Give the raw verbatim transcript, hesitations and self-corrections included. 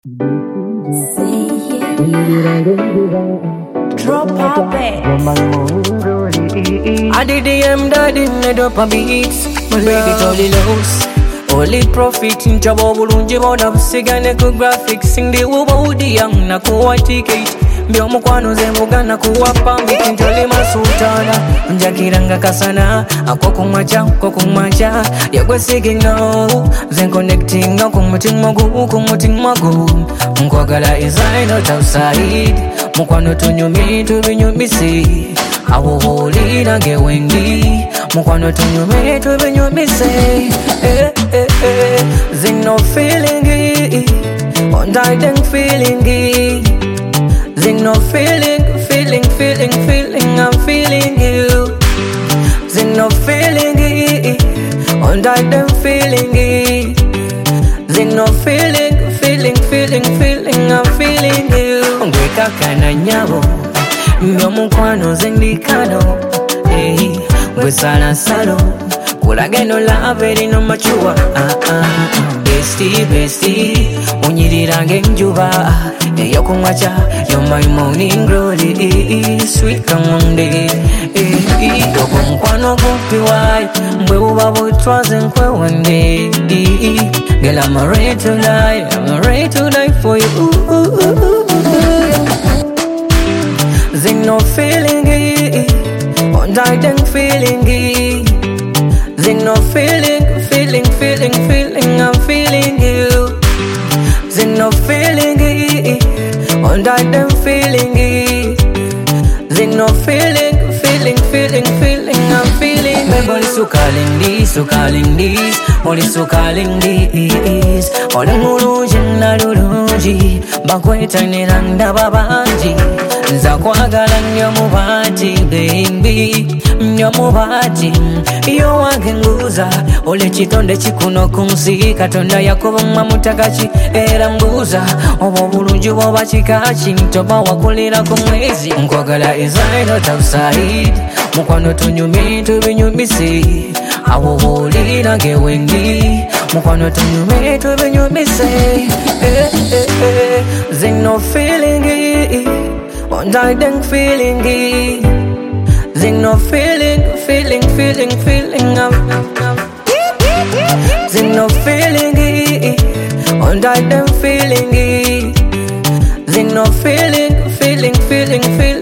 Drop our bass. I did the M daddy made up a beats. My baby told the lows. Only profit in trouble bulungi bona busigane ku graphics sing the uba udi young na kuwa ticket. Mbyo mukwano ze mugana kuwa pambi kinjoli masutana. Njakiranga kasana ako kumacha ko kumacha yagwe signal zen connecting no kumutima gu kumutima gu nkwagala inside not outside mukwano tunyumi tubinyumisi awoholira ngewengi mukwano tunyumi tubinyumisi eh eh eh zen no feeling it on that feeling it zen no feeling feeling feeling feeling I'm feeling you zen no feeling it on that them feeling it zen no feeling feeling feeling feeling I'm feeling you ngweka kana nyabo mbyo mukwano zendikano eh gwesala salo kulageno love lino machua ah ah bestie bestie unyirirange njuba eyo kumwacha you're my morning glory sweet kamunde eh yoko mkwano gupi wai mbwe uba butwaze nkwe wende girl I'm ready to lie I'm ready to die for you Zing no feeling it on that feeling it Zing no feeling feeling feeling feeling I'm feeling you Zing no feeling it on that them feeling it Zing no feeling feeling feeling feeling I'm feeling my body so calling this so calling this body so calling this Oli mulungi na lulungi bakweta niranda babanji nza kwagala nnyo mubati baby nnyo mubati iyo wange nguza ole kitonde kikuno ku nsi katonda yakoba mamutakachi era mbuza obo bulungi bwoba kikaki ntoba wakulira ku mwezi nkwagala inside not outside mukwano tunyumi tubinyumisi awo bolira ngewengi mukwano tunyumi tubinyumisi eh eh eh zing no feeling it on that feeling it zing no feeling feeling feeling feeling I'm zing no feeling it on that feeling it zing no feeling feeling feeling feeling